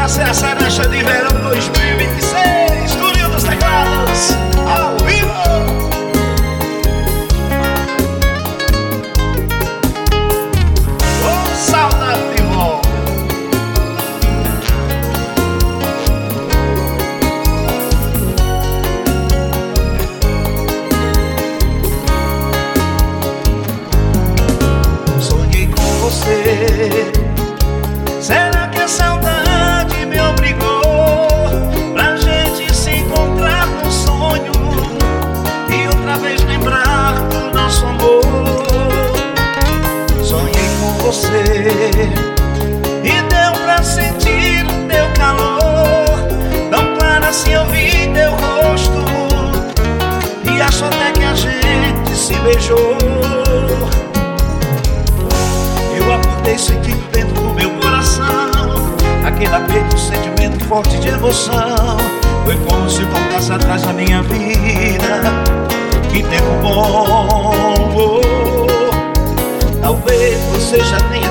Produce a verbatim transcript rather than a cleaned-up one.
ser a cereja de verão dois mil e vinte e seis. Túlio dos Teclados, ao vivo. Oh, saudade de volta. Sonhei com você. Será que a saudade me obrigou pra gente se encontrar no sonho e outra vez lembrar do nosso amor? Sonhei com você e deu pra sentir teu calor, tão claro assim eu vi teu rosto e acho até que a gente se beijou. Eu acordei sentindo dentro do meu coração aquele aperto, sentimento forte de emoção. Foi como se voltasse atrás da minha vida. Que tempo bom. Talvez você já tenha